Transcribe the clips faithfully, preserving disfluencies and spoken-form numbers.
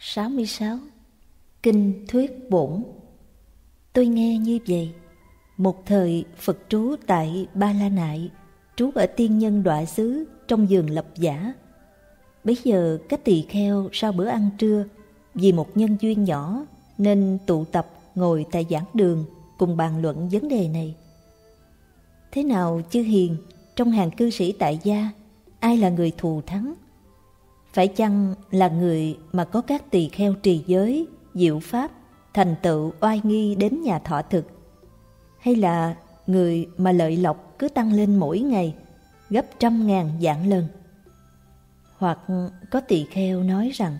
sáu mươi sáu. Kinh Thuyết Bổn. Tôi nghe như vậy. Một thời Phật trú tại Ba La Nại, trú ở Tiên Nhân Đọa xứ trong vườn Lập Giả. Bấy giờ các tỳ kheo sau bữa ăn trưa, vì một nhân duyên nhỏ nên tụ tập ngồi tại giảng đường cùng bàn luận vấn đề này. Thế nào chư hiền, trong hàng cư sĩ tại gia, ai là người thù thắng? Phải chăng là người mà có các tỳ kheo trì giới, diệu pháp, thành tựu oai nghi đến nhà thọ thực? Hay là người mà lợi lộc cứ tăng lên mỗi ngày, gấp trăm ngàn vạn lần? Hoặc có tỳ kheo nói rằng: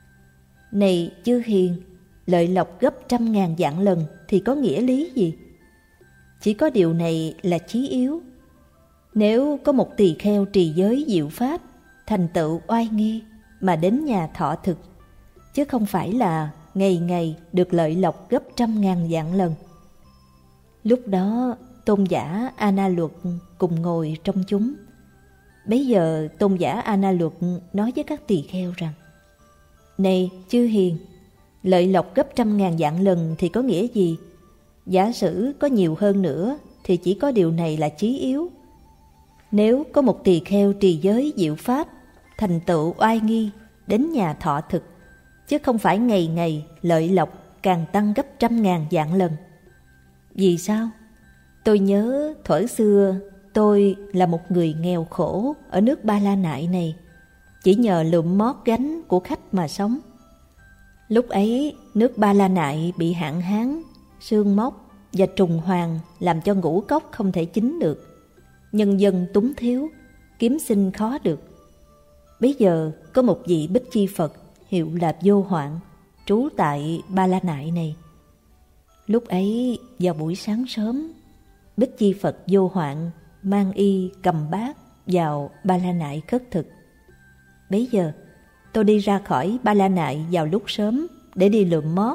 này chư hiền, lợi lộc gấp trăm ngàn vạn lần thì có nghĩa lý gì? Chỉ có điều này là chí yếu. Nếu có một tỳ kheo trì giới diệu pháp, thành tựu oai nghi mà đến nhà thọ thực, chứ không phải là ngày ngày được lợi lộc gấp trăm ngàn vạn lần. Lúc đó tôn giả A Na Luật cùng ngồi trong chúng. Bấy giờ tôn giả A Na Luật nói với các tỳ kheo rằng: này chư hiền, lợi lộc gấp trăm ngàn vạn lần thì có nghĩa gì? Giả sử có nhiều hơn nữa thì chỉ có điều này là chí yếu. Nếu có một tỳ kheo trì giới diệu pháp, thành tựu oai nghi đến nhà thọ thực, chứ không phải ngày ngày lợi lộc càng tăng gấp trăm ngàn vạn lần. Vì sao? Tôi nhớ thuở xưa tôi là một người nghèo khổ ở nước Ba La Nại này, chỉ nhờ lượm mót gánh của khách mà sống. Lúc ấy nước Ba La Nại bị hạn hán, sương mốc và trùng hoàng làm cho ngũ cốc không thể chín được. Nhân dân túng thiếu, kiếm sinh khó được. Bây giờ có một vị Bích Chi Phật hiệu là Vô Hoạn, trú tại Ba La Nại này. Lúc ấy vào buổi sáng sớm, Bích Chi Phật Vô Hoạn mang y cầm bát vào Ba La Nại khất thực. Bấy giờ tôi đi ra khỏi Ba La Nại vào lúc sớm để đi lượm mót.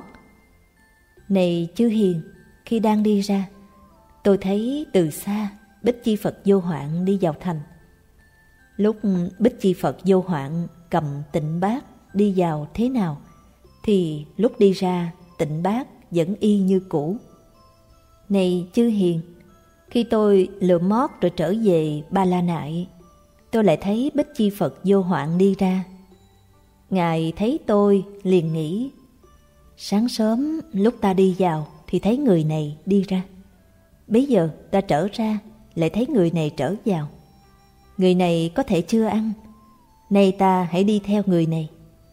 Này chư hiền, khi đang đi ra, tôi thấy từ xa Bích Chi Phật Vô Hoạn đi vào thành. Lúc Bích Chi Phật Vô Hoạn cầm tịnh bát đi vào thế nào, thì lúc đi ra tịnh bát vẫn y như cũ. Này chư hiền, khi tôi lượm mót rồi trở về Ba La Nại, tôi lại thấy Bích Chi Phật Vô Hoạn đi ra. Ngài thấy tôi liền nghĩ: sáng sớm lúc ta đi vào thì thấy người này đi ra, bấy giờ ta trở ra lại thấy người này trở vào. Người này có thể chưa ăn, nay ta hãy đi theo người này.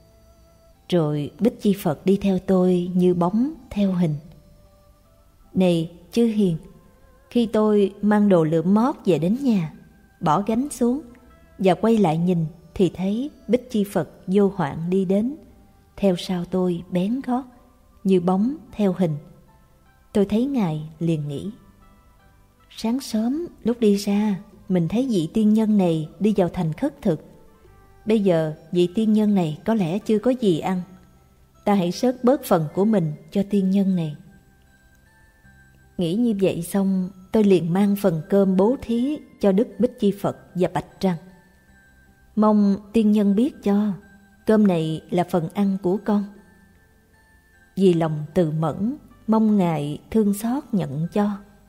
Rồi Bích Chi Phật đi theo tôi như bóng theo hình. Này chư hiền, khi tôi mang đồ lượm mót về đến nhà, bỏ gánh xuống và quay lại nhìn thì thấy Bích Chi Phật Vô Hoạn đi đến, theo sau tôi bén gót, như bóng theo hình. Tôi thấy Ngài liền nghĩ: sáng sớm lúc đi ra, mình thấy vị tiên nhân này đi vào thành khất thực. Bây giờ vị tiên nhân này có lẽ chưa có gì ăn, ta hãy sớt bớt phần của mình cho tiên nhân này. Nghĩ như vậy xong, tôi liền mang phần cơm bố thí cho Đức Bích Chi Phật và bạch rằng: mong tiên nhân biết cho, cơm này là phần ăn của con. Vì lòng từ mẫn, mong Ngài thương xót nhận cho.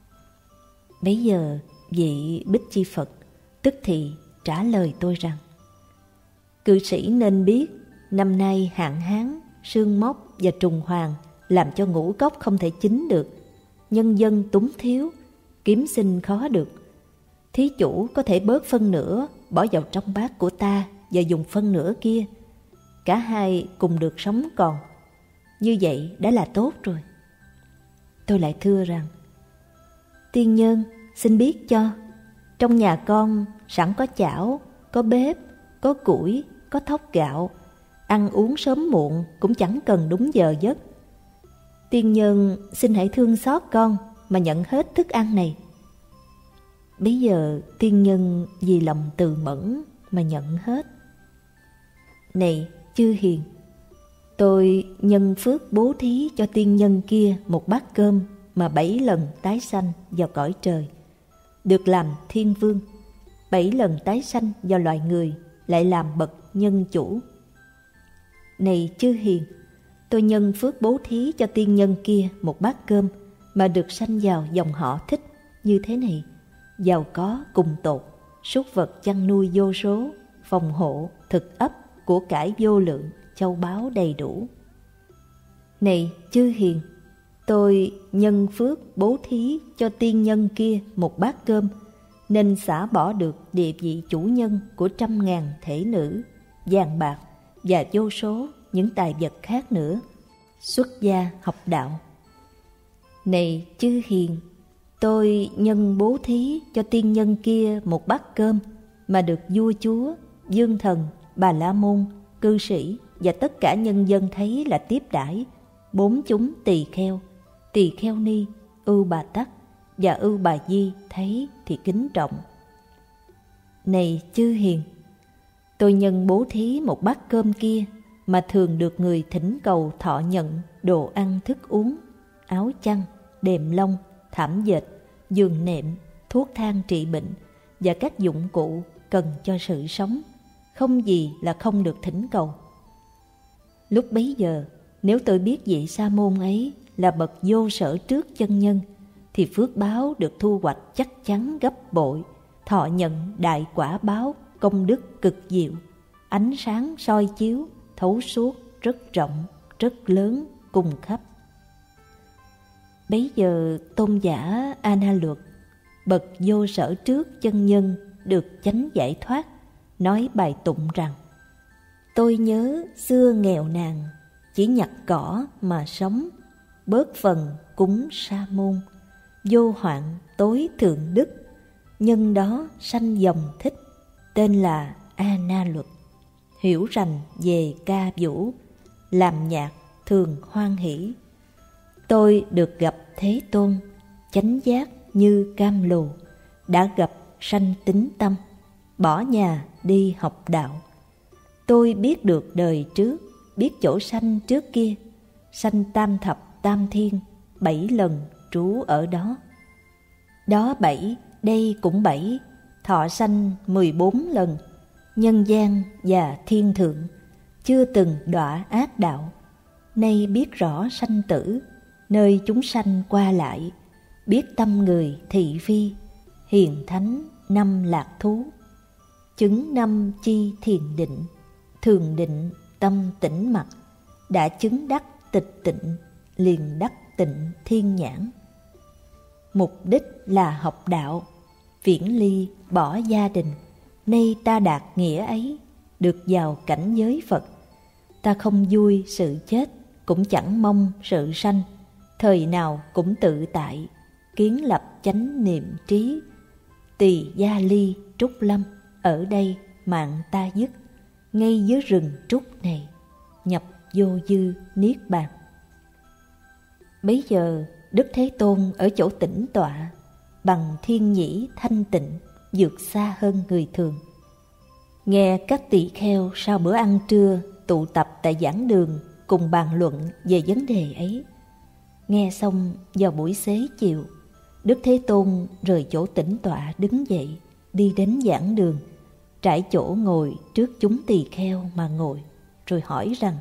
Bấy giờ vị Bích Chi Phật tức thì trả lời tôi rằng: cư sĩ nên biết, năm nay hạn hán, sương mốc và trùng hoàng làm cho ngũ cốc không thể chín được, nhân dân túng thiếu, kiếm sinh khó được. Thí chủ có thể bớt phân nửa bỏ vào trong bát của ta và dùng phân nửa kia, cả hai cùng được sống còn. Như vậy đã là tốt rồi. Tôi lại thưa rằng: tiên nhân xin biết cho, trong nhà con sẵn có chảo, có bếp, có củi, có thóc gạo, ăn uống sớm muộn cũng chẳng cần đúng giờ giấc. Tiên nhân xin hãy thương xót con mà nhận hết thức ăn này. Bấy giờ tiên nhân vì lòng từ mẫn mà nhận hết. Này chư hiền, tôi nhân phước bố thí cho tiên nhân kia một bát cơm mà bảy lần tái sanh vào cõi trời, được làm thiên vương, bảy lần tái sanh vào loài người, lại làm bậc nhân chủ. Này chư hiền, tôi nhân phước bố thí cho tiên nhân kia một bát cơm mà được sanh vào dòng họ thích như thế này, giàu có cùng tột, súc vật chăn nuôi vô số, phòng hộ, thực ấp, của cải vô lượng, châu báu đầy đủ. Này chư hiền, tôi nhân phước bố thí cho tiên nhân kia một bát cơm, nên xả bỏ được địa vị chủ nhân của trăm ngàn thể nữ, vàng bạc và vô số những tài vật khác nữa, xuất gia học đạo. Này chư hiền, tôi nhân bố thí cho tiên nhân kia một bát cơm mà được vua chúa, vương thần, bà la môn, cư sĩ và tất cả nhân dân thấy là tiếp đãi, bốn chúng tỳ kheo, tỳ kheo ni, ưu bà tắc và ưu bà di thấy thì kính trọng. Này chư hiền, tôi nhân bố thí một bát cơm kia mà thường được người thỉnh cầu thọ nhận đồ ăn thức uống, áo chăn, đệm lông, thảm dệt, giường nệm, thuốc thang trị bệnh và các dụng cụ cần cho sự sống, không gì là không được thỉnh cầu. Lúc bấy giờ, nếu tôi biết vị sa môn ấy là bậc vô sở trước chân nhân, thì phước báo được thu hoạch chắc chắn gấp bội, thọ nhận đại quả báo, công đức cực diệu, ánh sáng soi chiếu, thấu suốt, rất rộng, rất lớn, cùng khắp. Bấy giờ tôn giả A Na Luật, bậc vô sở trước chân nhân được chánh giải thoát, nói bài tụng rằng: tôi nhớ xưa nghèo nàn, chỉ nhặt cỏ mà sống, bớt phần cúng sa môn, vô hoạn tối thượng đức, nhân đó sanh dòng thích, tên là A Na Luật. Hiểu rành về ca vũ, làm nhạc thường hoan hỷ. Tôi được gặp Thế Tôn, chánh giác như cam lù, đã gặp sanh tín tâm, bỏ nhà đi học đạo. Tôi biết được đời trước, biết chỗ sanh trước kia, sanh tam thập tam thiên, bảy lần trú ở đó. Đó bảy, đây cũng bảy, thọ sanh mười bốn lần, nhân gian và thiên thượng, chưa từng đọa ác đạo. Nay biết rõ sanh tử, nơi chúng sanh qua lại, biết tâm người thị phi, hiền thánh năm lạc thú, chứng năm chi thiền định, thường định tâm tĩnh mặc, đã chứng đắc tịch tịnh, liền đắc tịnh thiên nhãn. Mục đích là học đạo, viễn ly bỏ gia đình, nay ta đạt nghĩa ấy, được vào cảnh giới Phật. Ta không vui sự chết, cũng chẳng mong sự sanh, thời nào cũng tự tại, kiến lập chánh niệm trí. Tỳ gia ly trúc lâm, ở đây mạng ta dứt, ngay dưới rừng trúc này, nhập vô dư niết bàn. Bấy giờ Đức Thế Tôn ở chỗ tĩnh tọa, bằng thiên nhĩ thanh tịnh, vượt xa hơn người thường. Nghe các tỳ kheo sau bữa ăn trưa tụ tập tại giảng đường cùng bàn luận về vấn đề ấy. Nghe xong vào buổi xế chiều, Đức Thế Tôn rời chỗ tĩnh tọa đứng dậy, đi đến giảng đường, trải chỗ ngồi trước chúng tỳ kheo mà ngồi, rồi hỏi rằng: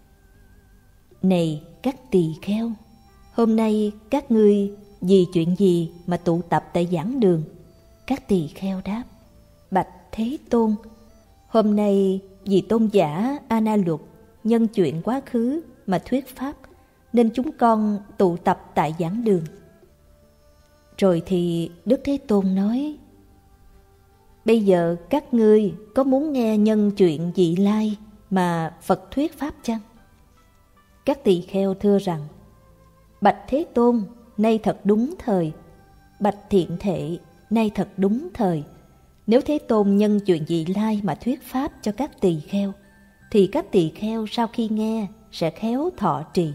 này các tỳ kheo, hôm nay các ngươi vì chuyện gì mà tụ tập tại giảng đường? Các tỳ kheo đáp: bạch Thế Tôn, hôm nay vì tôn giả A Na Luật nhân chuyện quá khứ mà thuyết pháp, nên chúng con tụ tập tại giảng đường. Rồi thì Đức Thế Tôn nói: bây giờ các ngươi có muốn nghe nhân chuyện vị lai mà Phật thuyết pháp chăng? Các tỳ kheo thưa rằng: bạch Thế Tôn, nay thật đúng thời. Bạch Thiện Thệ, nay thật đúng thời. Nếu Thế Tôn nhân chuyện vị lai mà thuyết pháp cho các tỳ kheo, thì các tỳ kheo sau khi nghe sẽ khéo thọ trì.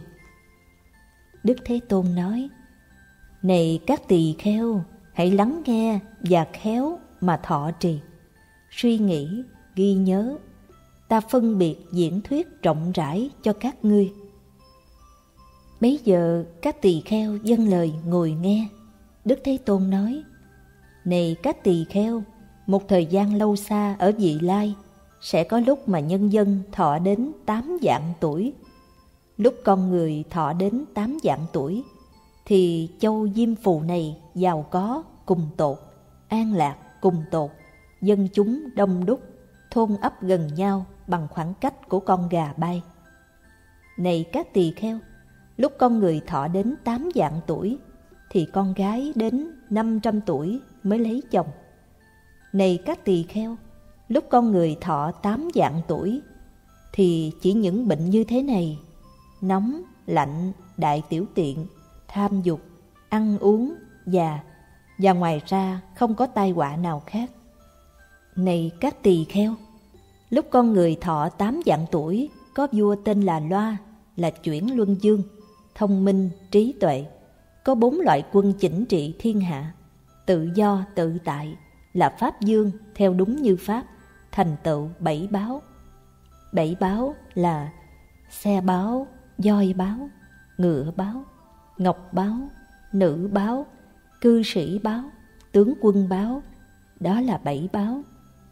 Đức Thế Tôn nói: này các tỳ kheo, hãy lắng nghe và khéo mà thọ trì. Suy nghĩ, ghi nhớ, ta phân biệt diễn thuyết rộng rãi cho các ngươi. Bấy giờ các tỳ kheo dâng lời ngồi nghe. Đức Thế Tôn nói: này các tỳ kheo, một thời gian lâu xa ở vị lai, sẽ có lúc mà nhân dân thọ đến tám vạn tuổi. lúc con người thọ đến tám vạn tuổi, thì châu Diêm Phù này giàu có cùng tột, an lạc cùng tột, dân chúng đông đúc, thôn ấp gần nhau bằng khoảng cách của con gà bay. Này các tỳ kheo, lúc con người thọ đến tám vạn tuổi, thì con gái đến năm trăm tuổi mới lấy chồng. Này các tỳ kheo, lúc con người thọ tám vạn tuổi, thì chỉ những bệnh như thế này: nóng, lạnh, đại tiểu tiện, tham dục, ăn uống, già, và ngoài ra không có tai họa nào khác. Này các tỳ kheo, lúc con người thọ tám vạn tuổi, có vua tên là Loa, là chuyển luân dương, thông minh, trí tuệ, có bốn loại quân chỉnh trị thiên hạ, tự do tự tại, là pháp dương theo đúng như pháp, thành tựu bảy báo. Bảy báo là xe báo, voi báo, ngựa báo, ngọc báo, nữ báo, cư sĩ báo, tướng quân báo. Đó là bảy báo.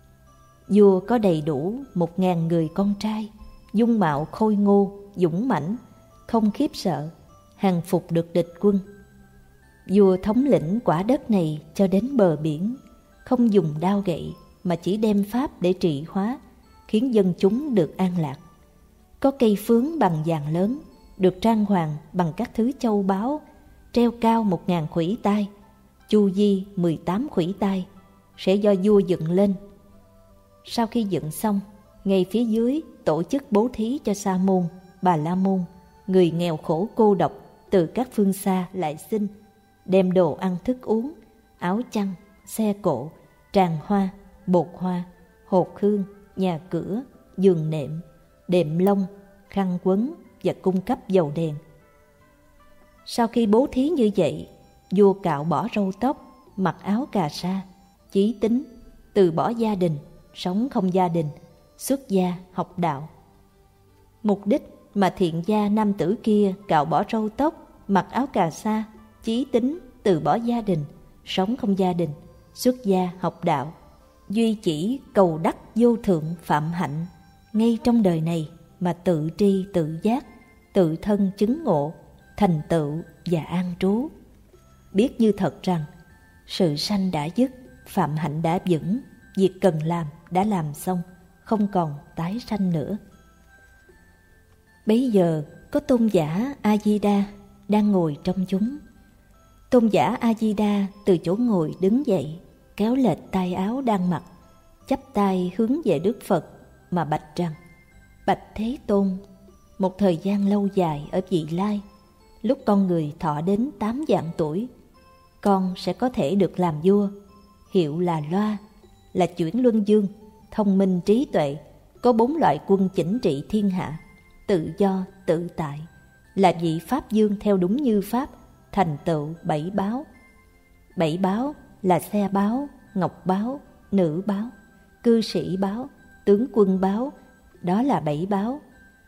Vua có đầy đủ một ngàn người con trai, dung mạo khôi ngô, dũng mãnh, không khiếp sợ, hàng phục được địch quân. Vua thống lĩnh quả đất này cho đến bờ biển, không dùng đao gậy mà chỉ đem pháp để trị hóa, khiến dân chúng được an lạc. Có cây phướng bằng vàng lớn, được trang hoàng bằng các thứ châu báu, treo cao một ngàn khuỷu tay, chu vi mười tám khuỷu tay, sẽ do vua dựng lên. Sau khi dựng xong, ngay phía dưới tổ chức bố thí cho Sa môn, Bà la môn, người nghèo khổ cô độc từ các phương xa lại xin, đem đồ ăn thức uống, áo chăn, xe cộ, tràng hoa, bột hoa, hột hương, nhà cửa, giường nệm, đệm lông, khăn quấn và cung cấp dầu đèn. Sau khi bố thí như vậy, vua cạo bỏ râu tóc, mặc áo cà sa, chí tín, từ bỏ gia đình, sống không gia đình, xuất gia học đạo. Mục đích mà thiện gia nam tử kia cạo bỏ râu tóc, mặc áo cà sa, chí tín, từ bỏ gia đình, sống không gia đình, xuất gia học đạo, duy chỉ cầu đắc vô thượng phạm hạnh, ngay trong đời này mà tự tri tự giác, tự thân chứng ngộ, thành tựu và an trú. Biết như thật rằng sự sanh đã dứt, phạm hạnh đã vững, việc cần làm đã làm xong, không còn tái sanh nữa. Bấy giờ có tôn giả A-di-đa đang ngồi trong chúng. Tôn giả A-di-đa từ chỗ ngồi đứng dậy, kéo lệch tay áo đang mặc, chắp tay hướng về Đức Phật mà bạch rằng: Bạch Thế Tôn, một thời gian lâu dài ở vị lai, lúc con người thọ đến tám vạn tuổi, con sẽ có thể được làm vua, hiệu là Loa, là chuyển luân dương, thông minh trí tuệ, có bốn loại quân chỉnh trị thiên hạ, tự do tự tại, là vị pháp dương theo đúng như pháp, thành tựu bảy báo. Bảy báo là xe báo, ngọc báo, nữ báo, cư sĩ báo, tướng quân báo. Đó là bảy báo.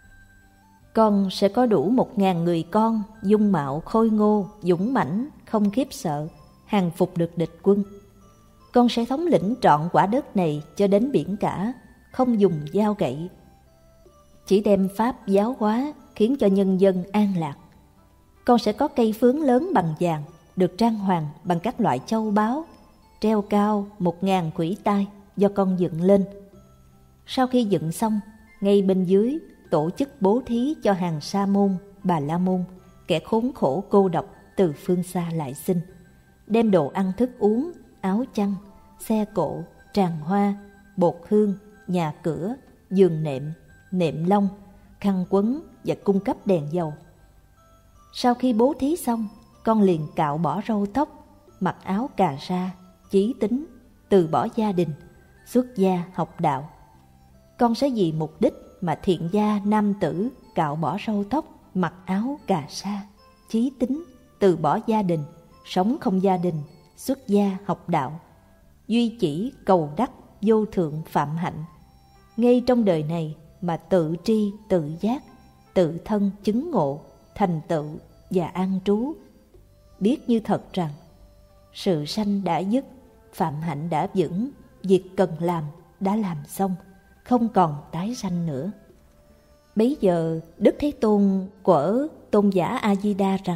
Con sẽ có đủ một ngàn người con, dung mạo khôi ngô, dũng mãnh, không khiếp sợ, hàng phục được địch quân. Con sẽ thống lĩnh trọn quả đất này cho đến biển cả, không dùng dao gậy, chỉ đem pháp giáo hóa, khiến cho nhân dân an lạc. Con sẽ có cây phướng lớn bằng vàng, được trang hoàng bằng các loại châu báu, treo cao một ngàn khuỷu tay, do con dựng lên. Sau khi dựng xong, ngay bên dưới tổ chức bố thí cho hàng Sa môn, Bà la môn, kẻ khốn khổ cô độc từ phương xa lại xin, đem đồ ăn thức uống, áo chăn, xe cộ, tràng hoa, bột hương, nhà cửa, giường nệm, nệm lông, khăn quấn và cung cấp đèn dầu. Sau khi bố thí xong, con liền cạo bỏ râu tóc, mặc áo cà sa, chí tín, từ bỏ gia đình, xuất gia học đạo. Con sẽ vì mục đích mà thiện gia nam tử cạo bỏ râu tóc, mặc áo cà sa, chí tín, từ bỏ gia đình, sống không gia đình, xuất gia học đạo, duy chỉ cầu đắc vô thượng phạm hạnh, ngay trong đời này mà tự tri tự giác, tự thân chứng ngộ, thành tựu và an trú. Biết như thật rằng sự sanh đã dứt, phạm hạnh đã vững, việc cần làm đã làm xong, không còn tái sanh nữa. Bấy giờ Đức Thế Tôn quở Tôn giả A Di Đà rằng: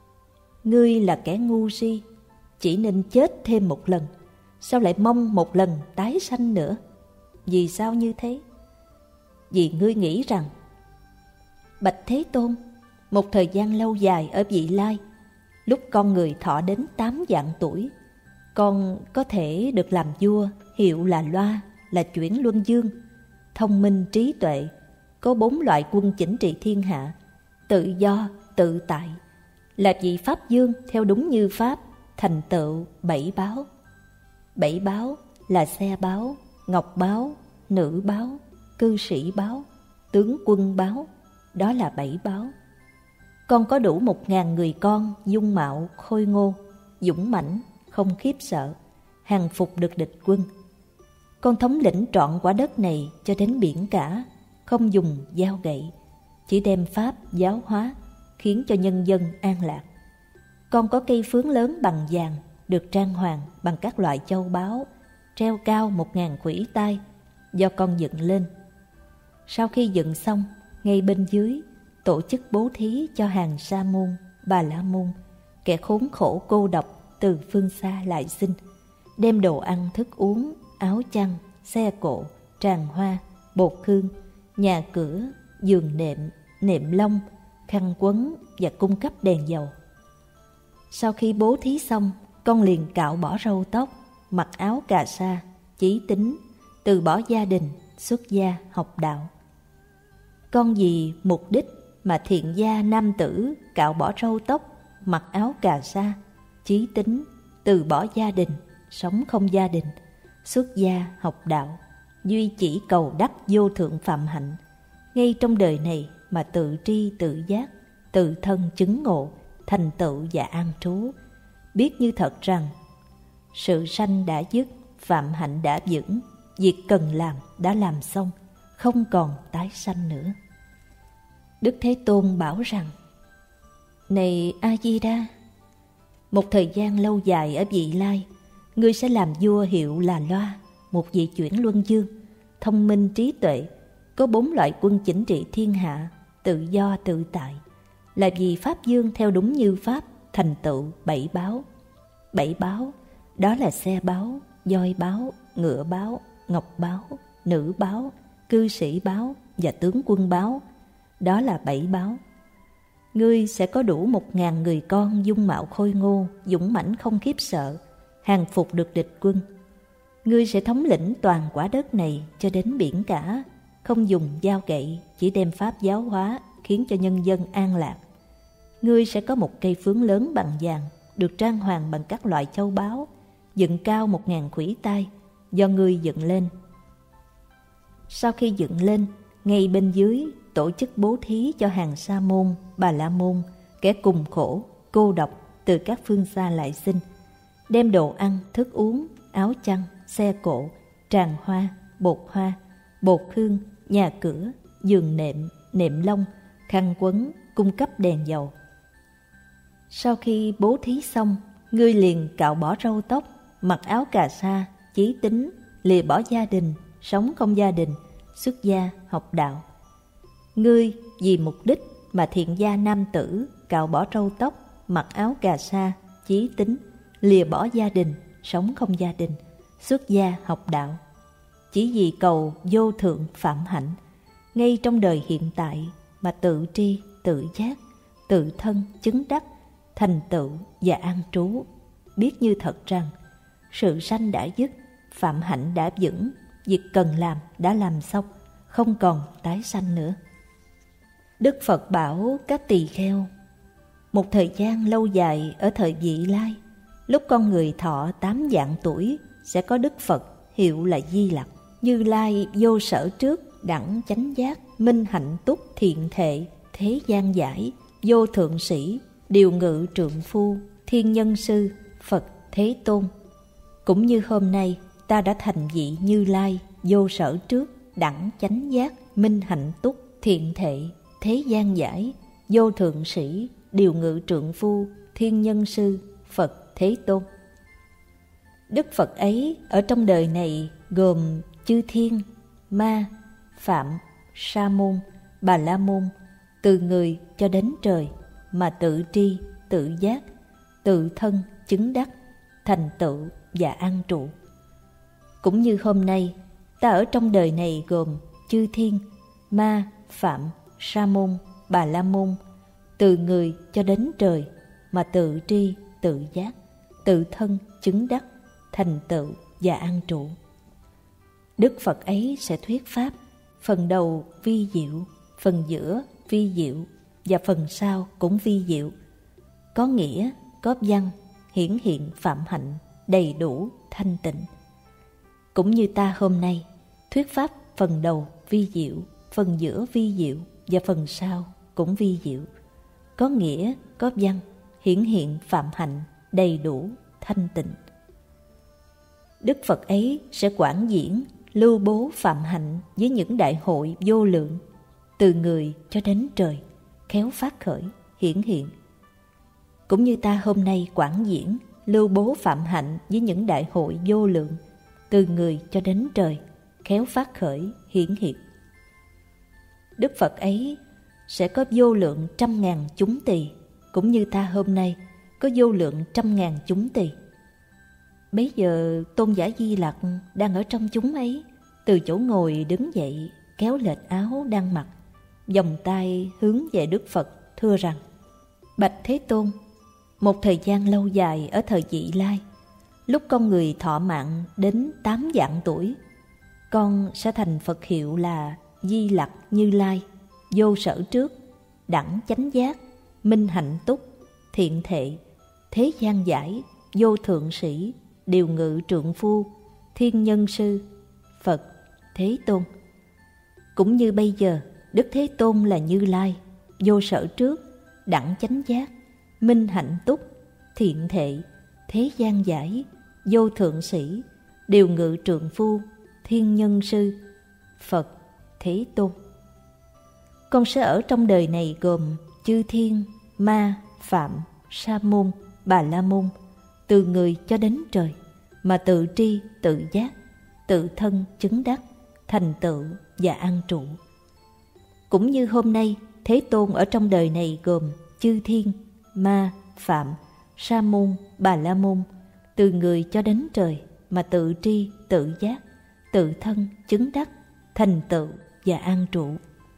ngươi là kẻ ngu si, chỉ nên chết thêm một lần, sao lại mong một lần tái sanh nữa? Vì sao như thế? Vì ngươi nghĩ rằng: bạch Thế Tôn, một thời gian lâu dài ở vị lai, lúc con người thọ đến tám vạn tuổi, con có thể được làm vua, hiệu là Loa, là Chuyển Luân Dương, thông minh trí tuệ, có bốn loại quân chỉnh trị thiên hạ, tự do, tự tại, là vị Pháp Dương theo đúng như Pháp, thành tựu bảy báo. Bảy báo là xe báo, ngọc báo, nữ báo, cư sĩ báo, tướng quân báo, đó là bảy báo. Con có đủ một ngàn người con, dung mạo, khôi ngô, dũng mãnh, không khiếp sợ, hàng phục được địch quân. Con thống lĩnh trọn quả đất này cho đến biển cả, không dùng dao gậy, chỉ đem Pháp giáo hóa, khiến cho nhân dân an lạc. Con có cây phướng lớn bằng vàng, được trang hoàng bằng các loại châu báu, treo cao một ngàn khuỷu tay, do con dựng lên. Sau khi dựng xong, ngay bên dưới tổ chức bố thí cho hàng Sa môn, Bà La môn, kẻ khốn khổ cô độc từ phương xa lại xin, đem đồ ăn thức uống, áo chăn, xe cộ, tràng hoa, bột hương, nhà cửa, giường nệm, nệm lông, khăn quấn và cung cấp đèn dầu. Sau khi bố thí xong, con liền cạo bỏ râu tóc, mặc áo cà sa, chí tín, từ bỏ gia đình, xuất gia học đạo. Con vì mục đích mà thiện gia nam tử cạo bỏ râu tóc, mặc áo cà sa, chí tín, từ bỏ gia đình, sống không gia đình, xuất gia học đạo, duy chỉ cầu đắc vô thượng phạm hạnh, ngay trong đời này mà tự tri tự giác, tự thân chứng ngộ, thành tựu và an trú, biết như thật rằng sự sanh đã dứt, phạm hạnh đã vững, việc cần làm đã làm xong, không còn tái sanh nữa. Đức Thế Tôn bảo rằng: này A Di Đà, một thời gian lâu dài ở vị lai, ngươi sẽ làm vua hiệu là Loa, một vị Chuyển Luân Dương, thông minh trí tuệ, có bốn loại quân chỉnh trị thiên hạ, tự do tự tại, là vì Pháp Dương theo đúng như Pháp, thành tựu bảy báo. Bảy báo đó là xe báo, voi báo, ngựa báo, ngọc báo, nữ báo, cư sĩ báo và tướng quân báo, đó là bảy báo. Ngươi sẽ có đủ một ngàn người con dung mạo khôi ngô, dũng mãnh không khiếp sợ, hàng phục được địch quân. Ngươi sẽ thống lĩnh toàn quả đất này cho đến biển cả, không dùng dao gậy, chỉ đem Pháp giáo hóa, khiến cho nhân dân an lạc. Ngươi sẽ có một cây phướng lớn bằng vàng, được trang hoàng bằng các loại châu báu, dựng cao một ngàn khuỷu tay, do ngươi dựng lên. Sau khi dựng lên, ngay bên dưới tổ chức bố thí cho hàng Sa môn, Bà La môn, kẻ cùng khổ, cô độc từ các phương xa lại xin, đem đồ ăn, thức uống, áo chăn, xe cộ, tràng hoa, bột hoa, bột hương, nhà cửa, giường nệm, nệm lông, khăn quấn, cung cấp đèn dầu. Sau khi bố thí xong, ngươi liền cạo bỏ râu tóc, mặc áo cà sa, chí tín, lìa bỏ gia đình, sống không gia đình, xuất gia học đạo. Ngươi vì mục đích mà thiện gia nam tử cạo bỏ râu tóc, mặc áo cà sa, chí tín, lìa bỏ gia đình, sống không gia đình, xuất gia học đạo, chỉ vì cầu vô thượng phạm hạnh, ngay trong đời hiện tại mà tự tri, tự giác, tự thân chứng đắc, thành tựu và an trú, biết như thật rằng sự sanh đã dứt, phạm hạnh đã vững, việc cần làm đã làm xong, không còn tái sanh nữa. Đức Phật bảo các tỳ kheo: một thời gian lâu dài ở thời vị lai, lúc con người thọ tám vạn tuổi, sẽ có Đức Phật hiệu là Di Lặc, Như Lai vô sở trước, đẳng chánh giác, minh hạnh túc, thiện thệ, thế gian giải, vô thượng sĩ, điều ngự trượng phu, thiên nhân sư, Phật Thế Tôn. Cũng như hôm nay ta đã thành vị Như Lai vô sở trước, đẳng chánh giác, minh hạnh túc, thiện thệ, thế gian giải, vô thượng sĩ, điều ngự trượng phu, thiên nhân sư, Phật Thế Tôn. Đức Phật ấy ở trong đời này gồm chư thiên, ma, phạm, sa môn, Bà la môn, từ người cho đến trời, mà tự tri, tự giác, tự thân chứng đắc, thành tựu và an trụ. Cũng như hôm nay, ta ở trong đời này gồm chư thiên, ma, phạm, sa môn, bà la môn, từ người cho đến trời, mà tự tri, tự giác, tự thân chứng đắc, thành tựu và an trụ. Đức Phật ấy sẽ thuyết pháp, phần đầu vi diệu, phần giữa vi diệu và phần sau cũng vi diệu, có nghĩa, có văn, hiển hiện phạm hạnh, đầy đủ, thanh tịnh. Cũng như ta hôm nay, thuyết pháp phần đầu vi diệu, phần giữa vi diệu và phần sau cũng vi diệu, có nghĩa, có văn, hiển hiện phạm hạnh, đầy đủ, thanh tịnh. Đức Phật ấy sẽ quảng diễn, lưu bố phạm hạnh với những đại hội vô lượng, từ người cho đến trời, khéo phát khởi, hiển hiện. Cũng như ta hôm nay quảng diễn, lưu bố phạm hạnh với những đại hội vô lượng, từ người cho đến trời, khéo phát khởi, hiển hiện. Đức Phật ấy sẽ có vô lượng trăm ngàn chúng tỳ, cũng như ta hôm nay có vô lượng trăm ngàn chúng tỳ. Bấy giờ Tôn giả Di Lặc đang ở trong chúng ấy, từ chỗ ngồi đứng dậy, kéo lệch áo đang mặc, vòng tay hướng về Đức Phật thưa rằng: Bạch Thế Tôn, một thời gian lâu dài ở thời vị lai, lúc con người thọ mạng đến tám vạn tuổi, con sẽ thành Phật hiệu là Di Lặc Như Lai, vô sở trước, đẳng chánh giác, minh hạnh túc, thiện thệ, thế gian giải, vô thượng sĩ, điều ngự trượng phu, thiên nhân sư, Phật Thế Tôn. Cũng như bây giờ, Đức Thế Tôn là Như Lai, vô sở trước, đẳng chánh giác, minh hạnh túc, thiện thệ, thế gian giải, vô thượng sĩ, điều ngự trượng phu, thiên nhân sư, Phật Thế Tôn. Con sẽ ở trong đời này gồm chư thiên, ma, phạm, sa môn, bà la môn, từ người cho đến trời, mà tự tri, tự giác, tự thân chứng đắc, thành tựu và an trụ. Cũng như hôm nay, Thế Tôn ở trong đời này gồm chư thiên, ma, phạm, sa môn, bà la môn, từ người cho đến trời, mà tự tri, tự giác, tự thân chứng đắc, thành tựu và an trụ.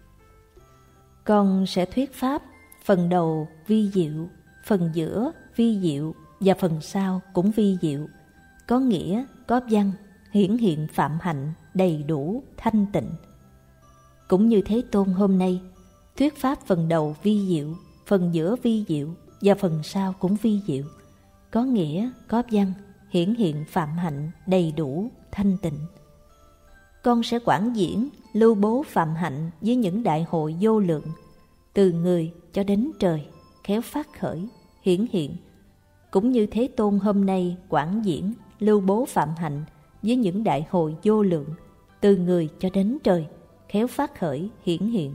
Con sẽ thuyết pháp, phần đầu vi diệu, phần giữa vi diệu và phần sau cũng vi diệu, có nghĩa, có văn, hiển hiện phạm hạnh, đầy đủ, thanh tịnh. Cũng như Thế Tôn hôm nay, thuyết pháp phần đầu vi diệu, phần giữa vi diệu và phần sau cũng vi diệu, có nghĩa, có văn, hiển hiện phạm hạnh, đầy đủ, thanh tịnh. Con sẽ quảng diễn, lưu bố phạm hạnh với những đại hội vô lượng, từ người cho đến trời, khéo phát khởi, hiển hiện. Cũng như Thế Tôn hôm nay quảng diễn, lưu bố phạm hạnh với những đại hội vô lượng, từ người cho đến trời, khéo phát khởi, hiển hiện.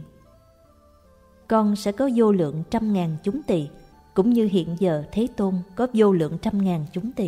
Con sẽ có vô lượng trăm ngàn chúng tỳ, cũng như hiện giờ Thế Tôn có vô lượng trăm ngàn chúng tỳ.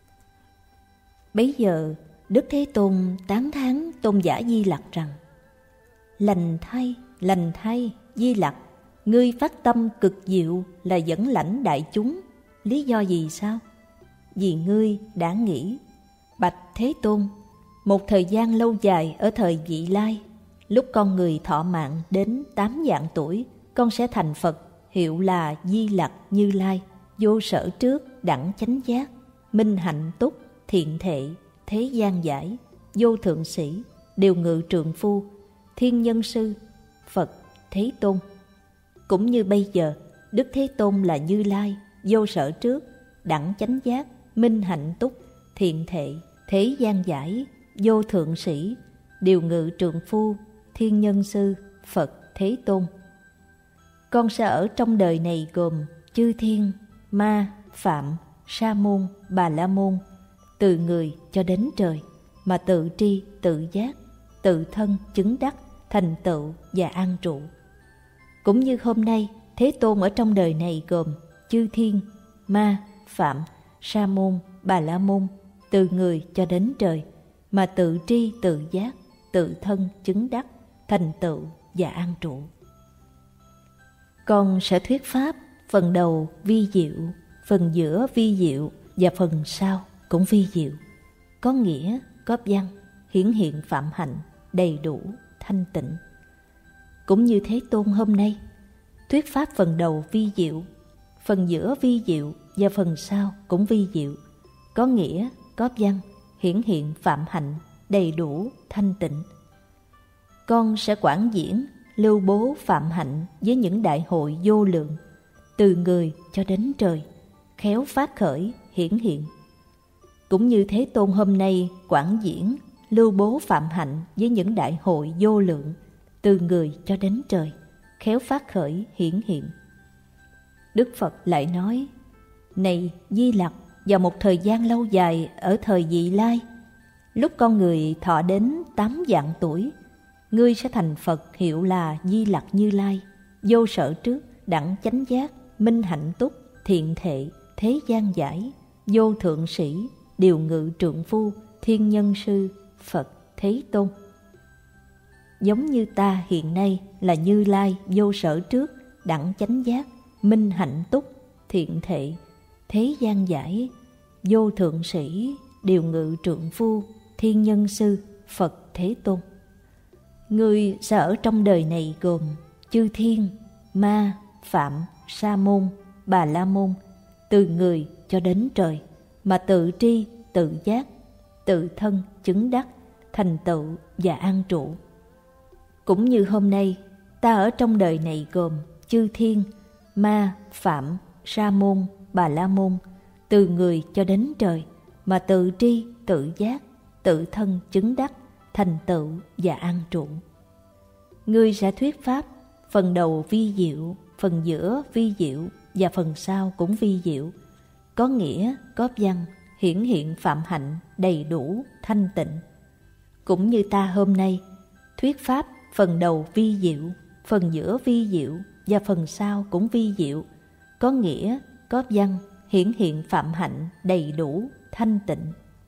Bấy giờ Đức Thế Tôn tán thán Tôn giả Di Lặc rằng: Lành thay, lành thay, Di Lặc, ngươi phát tâm cực diệu là dẫn lãnh đại chúng. Lý do gì sao? Vì ngươi đã nghĩ: Bạch Thế Tôn, một thời gian lâu dài ở thời vị lai, lúc con người thọ mạng đến tám vạn tuổi, con sẽ thành Phật, hiệu là Di Lặc Như Lai, vô sở trước, đẳng chánh giác, minh hạnh túc, thiện thệ, thế gian giải, vô thượng sĩ, điều ngự trượng phu, thiên nhân sư, Phật Thế Tôn. Cũng như bây giờ, Đức Thế Tôn là Như Lai, vô sở trước, đẳng chánh giác, minh hạnh túc, thiện thệ, thế gian giải, vô thượng sĩ, điều ngự trượng phu, thiên nhân sư, Phật Thế Tôn. Con sẽ ở trong đời này gồm chư thiên, ma, phạm, sa môn, bà la môn, từ người cho đến trời, mà tự tri, tự giác, tự thân chứng đắc, thành tựu và an trụ. Cũng như hôm nay, Thế Tôn ở trong đời này gồm chư thiên, ma, phạm, sa môn, bà la môn, từ người cho đến trời, mà tự tri, tự giác, tự thân chứng đắc, thành tựu và an trụ. Con sẽ thuyết pháp phần đầu vi diệu, phần giữa vi diệu và phần sau cũng vi diệu, có nghĩa, có văn, hiển hiện phạm hạnh, đầy đủ, thanh tịnh. Cũng như Thế Tôn hôm nay, thuyết pháp phần đầu vi diệu, phần giữa vi diệu và phần sau cũng vi diệu, có nghĩa, có văn, hiển hiện phạm hạnh, đầy đủ, thanh tịnh. Con sẽ quảng diễn, lưu bố phạm hạnh với những đại hội vô lượng, từ người cho đến trời, khéo phát khởi, hiển hiện. Cũng như Thế Tôn hôm nay quảng diễn, lưu bố phạm hạnh với những đại hội vô lượng, từ người cho đến trời, khéo phát khởi, hiển hiện. Đức Phật lại nói: Này Di Lặc, vào một thời gian lâu dài ở thời Vị Lai, lúc con người thọ đến tám vạn tuổi, ngươi sẽ thành Phật hiệu là Di Lặc Như Lai, vô sở trước, đẳng chánh giác, minh hạnh túc, thiện thệ, thế gian giải, vô thượng sĩ, điều ngự trượng phu, thiên nhân sư, Phật Thế Tôn. Giống như ta hiện nay là Như Lai vô sở trước, đẳng chánh giác, minh hạnh túc, thiện thệ, thế gian giải, vô thượng sĩ, điều ngự trượng phu, thiên nhân sư, Phật Thế Tôn. Ngươi sẽ ở trong đời này gồm chư thiên, ma, phạm, sa môn, bà la môn, từ người cho đến trời, mà tự tri, tự giác, tự thân chứng đắc, thành tựu và an trụ. Cũng như hôm nay, ta ở trong đời này gồm chư thiên, ma, phạm, sa môn, bà la môn, từ người cho đến trời, mà tự tri, tự giác, tự thân chứng đắc, thành tựu và an trụ. Ngươi sẽ thuyết pháp, phần đầu vi diệu, phần giữa vi diệu và phần sau cũng vi diệu, có nghĩa, có văn, hiển hiện phạm hạnh, đầy đủ, thanh tịnh. Cũng như ta hôm nay, thuyết pháp phần đầu vi diệu, phần giữa vi diệu và phần sau cũng vi diệu, có nghĩa, có văn, hiển hiện phạm hạnh, đầy đủ, thanh tịnh.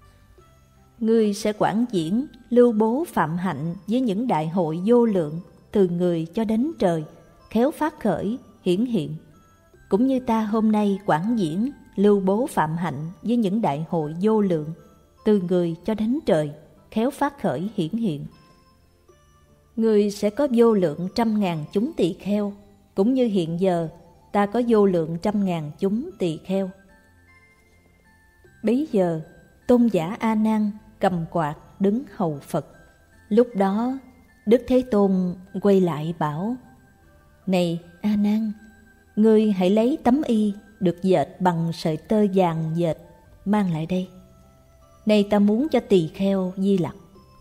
Ngươi sẽ quảng diễn, lưu bố phạm hạnh với những đại hội vô lượng, từ người cho đến trời, khéo phát khởi, hiển hiện. Cũng như ta hôm nay quảng diễn, lưu bố phạm hạnh với những đại hội vô lượng, từ người cho đến trời, khéo phát khởi, hiển hiện. Ngươi sẽ có vô lượng trăm ngàn chúng tỳ kheo, cũng như hiện giờ ta có vô lượng trăm ngàn chúng tỳ kheo. Bấy giờ tôn giả A Nan cầm quạt đứng hầu Phật. Lúc đó Đức Thế Tôn quay lại bảo: Này A Nan, ngươi hãy lấy tấm y được dệt bằng sợi tơ vàng dệt mang lại đây. Này ta muốn cho tỳ kheo Di Lặc.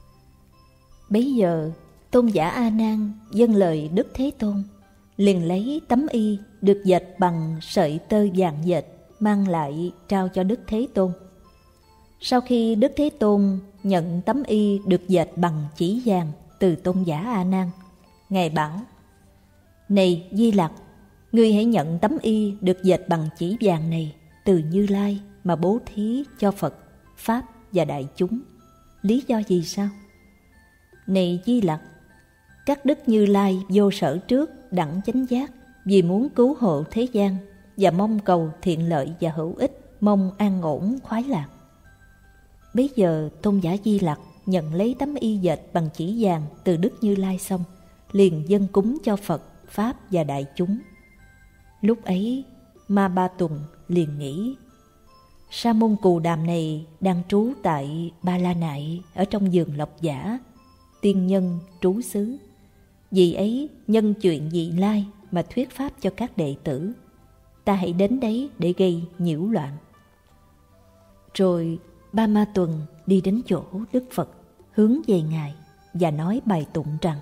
Bấy giờ tôn giả A Nan vâng lời Đức Thế Tôn, liền lấy tấm y được dệt bằng sợi tơ vàng dệt mang lại trao cho Đức Thế Tôn. Sau khi Đức Thế Tôn nhận tấm y được dệt bằng chỉ vàng từ tôn giả A Nan, Ngài bảo: Này Di Lặc, ngươi hãy nhận tấm y được dệt bằng chỉ vàng này từ Như Lai mà bố thí cho Phật, Pháp và đại chúng. Lý do gì sao? Này Di Lặc, các đức Như Lai vô sở trước, đẳng chánh giác, vì muốn cứu hộ thế gian và mong cầu thiện lợi và hữu ích, mong an ổn khoái lạc. Bấy giờ tôn giả Di Lặc nhận lấy tấm y dệt bằng chỉ vàng từ Đức Như Lai xong, liền dâng cúng cho Phật, Pháp và đại chúng. Lúc ấy Ma Ba Tuần liền nghĩ: Sa môn Cù Đàm này đang trú tại Ba La Nại, ở trong vườn Lộc Giả, tiên nhân trú xứ. Vì ấy nhân chuyện Vị Lai mà thuyết pháp cho các đệ tử. Ta hãy đến đấy để gây nhiễu loạn. Rồi Ba Ma Tuần đi đến chỗ Đức Phật, hướng về Ngài và nói bài tụng rằng: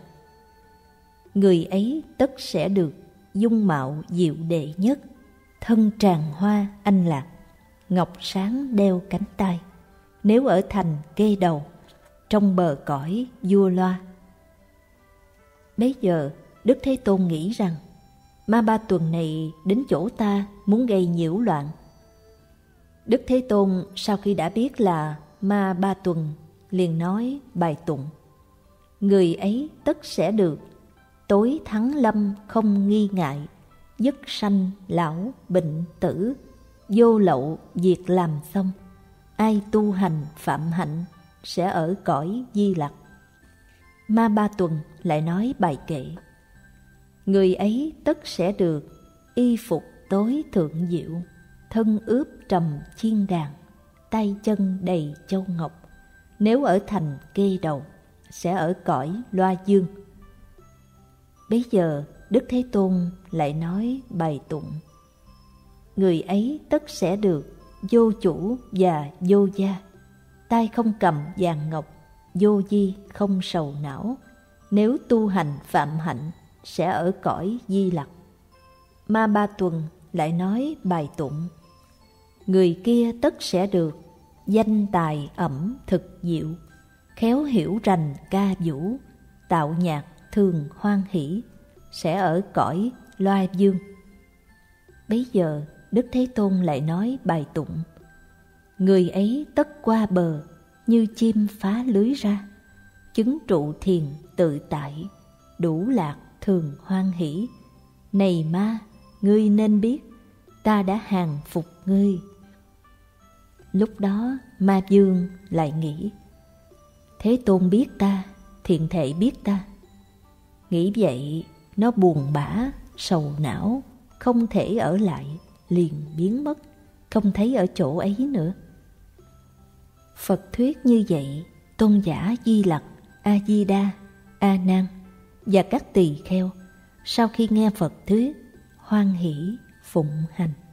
Người ấy tất sẽ được dung mạo diệu đệ nhất, thân tràng hoa anh lạc, ngọc sáng đeo cánh tay, nếu ở thành kê đầu, trong bờ cõi vua loa. Bấy giờ Đức Thế Tôn nghĩ rằng Ma Ba Tuần này đến chỗ ta muốn gây nhiễu loạn. Đức Thế Tôn sau khi đã biết là Ma Ba Tuần, liền nói bài tụng: Người ấy tất sẽ được tối thắng lâm không nghi ngại, dứt sanh lão bệnh tử, vô lậu diệt làm xong. Ai tu hành phạm hạnh sẽ ở cõi Di Lặc. Ma Ba Tuần lại nói bài kệ: người ấy tất sẽ được y phục tối thượng diệu, thân ướp trầm chiên đàn, tay chân đầy châu ngọc. Nếu ở thành Kê Đầu, sẽ ở cõi Loa Dương. Bấy giờ Đức Thế Tôn lại nói bài tụng: người ấy tất sẽ được vô chủ và vô gia, tay không cầm vàng ngọc, vô di không sầu não. Nếu tu hành phạm hạnh, sẽ ở cõi Di Lặc. Ma Ba Tuần lại nói bài tụng: người kia tất sẽ được danh tài ẩm thực diệu, khéo hiểu rành ca vũ, tạo nhạc thường hoan hỷ, sẽ ở cõi Loa Dương. Bấy giờ Đức Thế Tôn lại nói bài tụng: người ấy tất qua bờ, như chim phá lưới ra, chứng trụ thiền tự tại, đủ lạc thường hoan hỷ. Này ma, ngươi nên biết, ta đã hàng phục ngươi. Lúc đó Ma Vương lại nghĩ: Thế Tôn biết ta, thiện thể biết ta. Nghĩ vậy, nó buồn bã, sầu não, không thể ở lại, liền biến mất, không thấy ở chỗ ấy nữa. Phật thuyết như vậy, tôn giả Di Lặc, A Di Đa, A Nan và các tỳ kheo sau khi nghe Phật thuyết, hoan hỷ phụng hành.